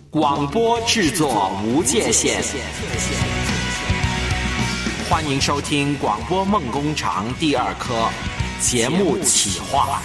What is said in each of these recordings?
广播制作无界限，欢迎收听广播梦工厂第二科节目企划。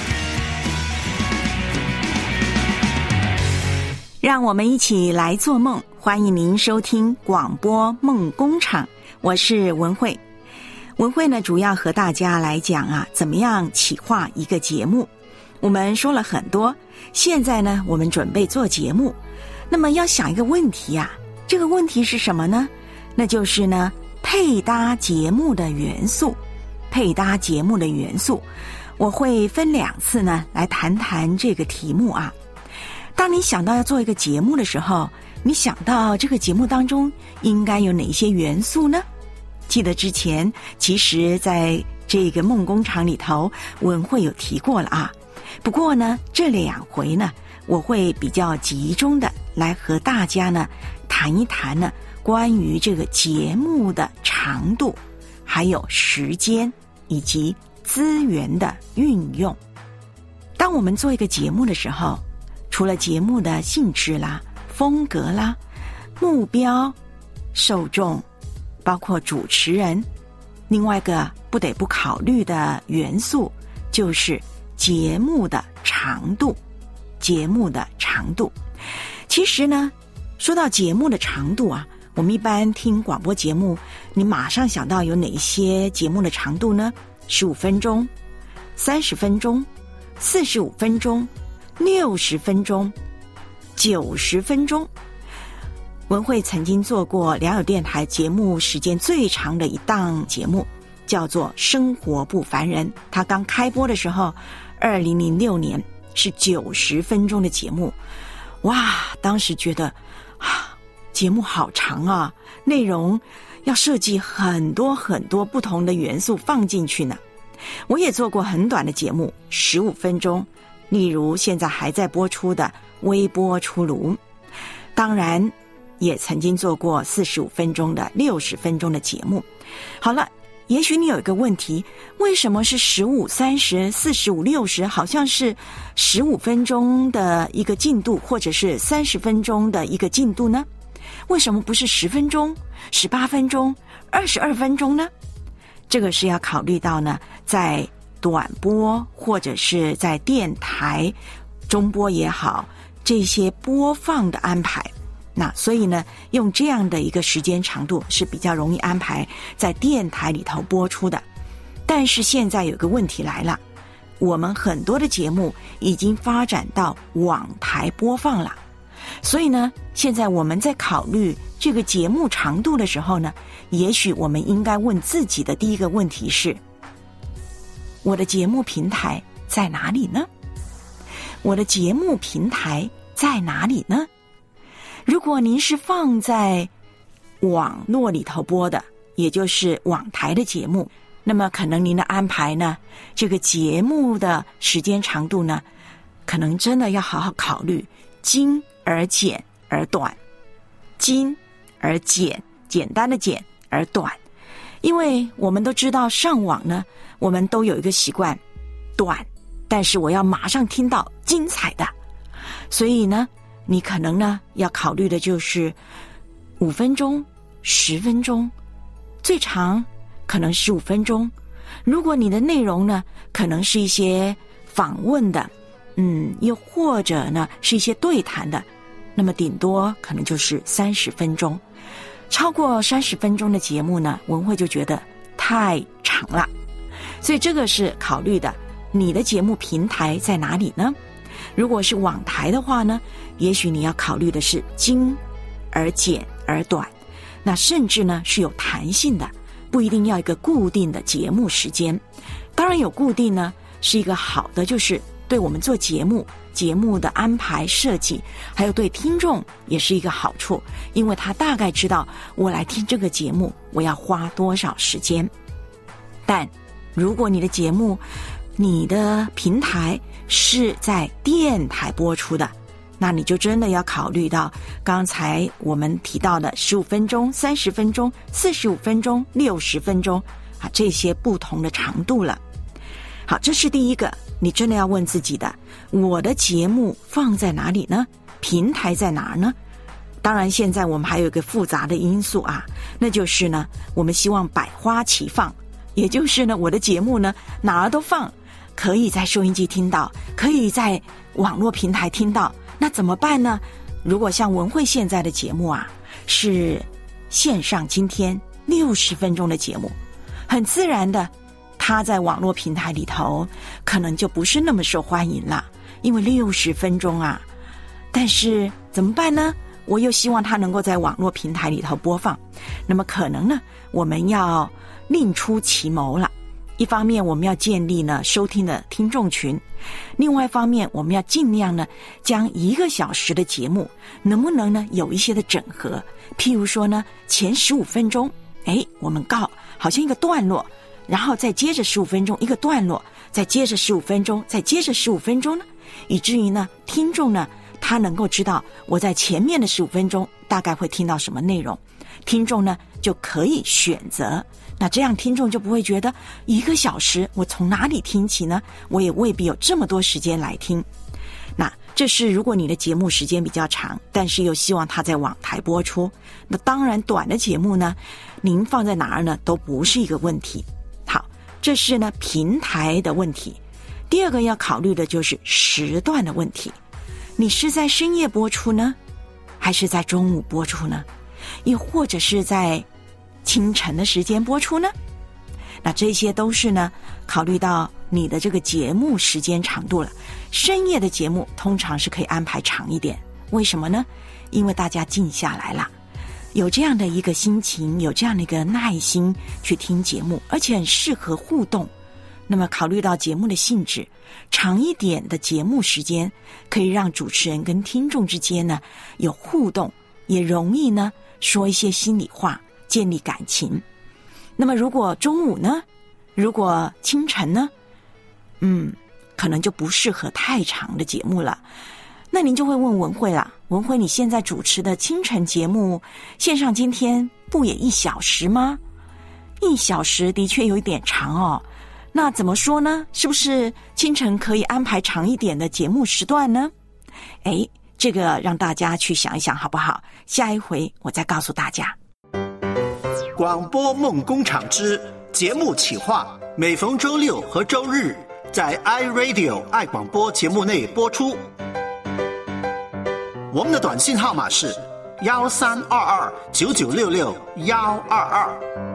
让我们一起来做梦，欢迎您收听广播梦工厂，我是文慧。文慧呢，主要和大家来讲怎么样企划一个节目。我们说了很多，现在呢，我们准备做节目，那么要想一个问题这个问题是什么呢？那就是呢，配搭节目的元素。配搭节目的元素，我会分2次呢来谈谈这个题目当你想到要做一个节目的时候，你想到这个节目当中应该有哪些元素呢？记得之前其实在这个梦工厂里头，文慧有提过了不过呢，这2回呢，我会比较集中的来和大家呢谈一谈呢关于这个节目的长度，还有时间以及资源的运用。当我们做一个节目的时候，除了节目的性质啦、风格啦、目标、受众，包括主持人，另外一个不得不考虑的元素就是节目的长度。节目的长度，其实呢，说到节目的长度我们一般听广播节目，你马上想到有哪些节目的长度呢？15分钟、30分钟、45分钟、60分钟、90分钟。文慧曾经做过良友电台节目时间最长的一档节目，叫做《生活不烦人》。它刚开播的时候2006年是90分钟的节目。哇，当时觉得节目好长内容要设计很多很多不同的元素放进去呢。我也做过很短的节目，15分钟，例如现在还在播出的微波出炉。当然也曾经做过45分钟的、60分钟的节目。好了，也许你有一个问题，为什么是15、30、45、60，好像是15分钟的一个进度，或者是30分钟的一个进度呢？为什么不是10分钟、18分钟、22分钟呢？这个是要考虑到呢，在短波或者是在电台中波也好，这些播放的安排，那所以呢，用这样的一个时间长度是比较容易安排在电台里头播出的。但是现在有个问题来了，我们很多的节目已经发展到网台播放了，所以呢，现在我们在考虑这个节目长度的时候呢，也许我们应该问自己的第一个问题是：我的节目平台在哪里呢？我的节目平台在哪里呢？如果您是放在网络里头播的，也就是网台的节目，那么可能您的安排呢，这个节目的时间长度呢，可能真的要好好考虑，精而简而短。精而简，简单的简而短。因为我们都知道上网呢，我们都有一个习惯，短，但是我要马上听到精彩的。所以呢，你可能呢要考虑的就是5分钟、10分钟，最长可能15分钟。如果你的内容呢，可能是一些访问的，又或者呢是一些对谈的，那么顶多可能就是30分钟。超过30分钟的节目呢，文慧就觉得太长了。所以这个是考虑的，你的节目平台在哪里呢？如果是网台的话呢，也许你要考虑的是精而简而短，那甚至呢是有弹性的，不一定要一个固定的节目时间。当然有固定呢是一个好的，就是对我们做节目的安排设计，还有对听众也是一个好处，因为他大概知道我来听这个节目我要花多少时间。但如果你的节目，你的平台是在电台播出的，那你就真的要考虑到刚才我们提到的15分钟、30分钟、45分钟、60分钟这些不同的长度了。好，这是第一个， 你真的要问自己的，我的节目放在哪里呢？平台在哪儿呢？当然现在我们还有一个复杂的因素啊，那就是呢，我们希望百花齐放，也就是呢，我的节目呢哪儿都放，可以在收音机听到，可以在网络平台听到，那怎么办呢？如果像文慧现在的节目啊，是线上今天60分钟的节目，很自然的它在网络平台里头可能就不是那么受欢迎了，因为60分钟啊，但是怎么办呢？我又希望它能够在网络平台里头播放，那么可能呢，我们要另出奇谋了。一方面我们要建立呢收听的听众群，另外一方面我们要尽量呢将1个小时的节目能不能呢有一些的整合，譬如说呢前15分钟我们好像一个段落，然后再接着15分钟一个段落，再接着15分钟，再接着15分钟呢，以至于呢听众呢他能够知道我在前面的15分钟大概会听到什么内容，听众呢就可以选择，那这样听众就不会觉得1个小时我从哪里听起呢？我也未必有这么多时间来听。那这是如果你的节目时间比较长，但是又希望它在网台播出，那当然短的节目呢，您放在哪儿呢都不是一个问题。好，这是呢平台的问题。第二个要考虑的就是时段的问题，你是在深夜播出呢，还是在中午播出呢？又或者是在清晨的时间播出呢？那这些都是呢考虑到你的这个节目时间长度了。深夜的节目通常是可以安排长一点，为什么呢？因为大家静下来了，有这样的一个心情，有这样的一个耐心去听节目，而且很适合互动。那么考虑到节目的性质，长一点的节目时间可以让主持人跟听众之间呢有互动，也容易呢说一些心里话，建立感情。那么如果中午呢，如果清晨呢，可能就不适合太长的节目了。那您就会问文慧啦，文慧你现在主持的清晨节目线上今天不也1小时吗？1小时的确有一点长哦，那怎么说呢？是不是清晨可以安排长一点的节目时段呢？这个让大家去想一想好不好？下一回我再告诉大家。 广播梦工厂之节目企划，每逢周6和周日在 iRadio 爱广播节目内播出。我们的短信号码是13229966-122。